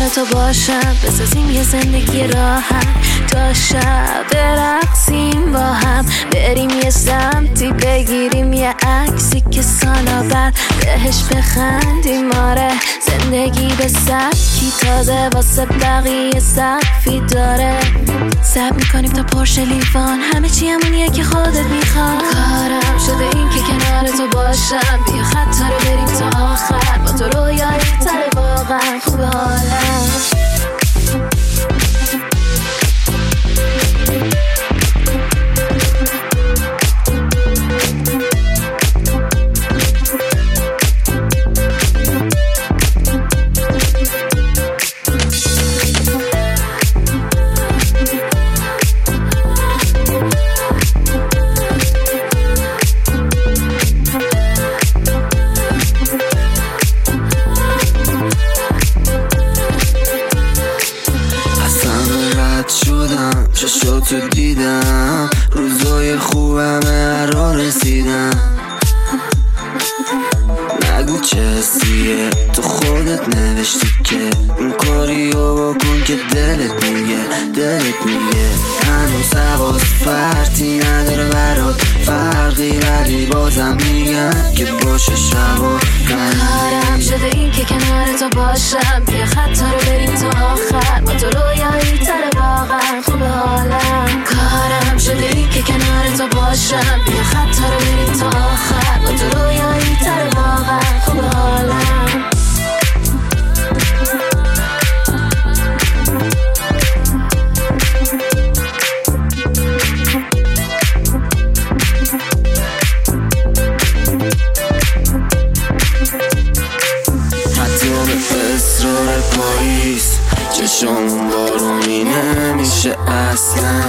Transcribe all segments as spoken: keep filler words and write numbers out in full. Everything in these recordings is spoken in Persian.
تو باشم، بسازیم یه زندگی راحت، تا شب برقصیم با هم، بریم یه سمتی بگیریم یه عکسی که سالا بعد بهش بخندیم. آره زندگی به سبکی تازه واسه بقیه سقفی داره، سب میکنیم تا پرشه لیوان، همه چی همونیه که خودت میخواد. کارم شده این که کنار تو باشم، بیا خطا رو بریم تا آخر، با تو رویایی تره واقعا خوب حالم. چشاتو دیدم، روزای خوبم هر را رسیدم. نگو چه حسیه تو خودت نوشتی که اون کاریو بکن که دلت میگه، دلت میگه. هنوز حواس فرقی نداره برات فرقی، ولی بازم میگم که باشه شبا. کارم شده این که کنار تو باشم، بیا خطا رو بریم تا آخر، با تو رویایی تره واقعا خوب حالم. کارم شده این که کنار تو باشم، بیا خطا رو بریم تا آخر، با تو رویایی تره واقعا خوب حالم. اصرار پاییز چشمون بارونی نمیشه اصلا،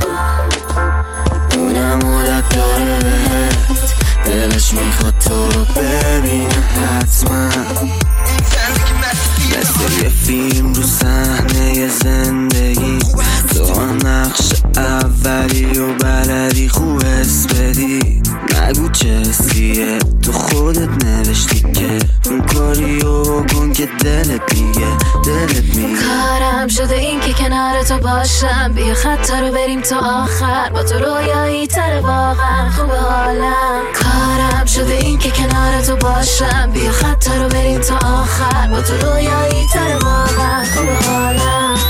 اونم عادت داره بهت، دلش میخواد تو رو ببینه حتما. مثل یه فیلم رو صحنه زندگی، تو نقش اولی و بلدی خوب حس بدی. نگو چه حسیه تو خودت نوشتی که اون کاریو بکن که دلت میگه، دلت میگه. کارم شده این که کنار تو باشم، بیا خطا رو بریم تا آخر، با تو رویایی تره واقعا خوب حالم. کارم شده این که کنار تو باشم، بیا خطا رو بریم تا آخر، با تو رویایی تره واقعا خوب حالم.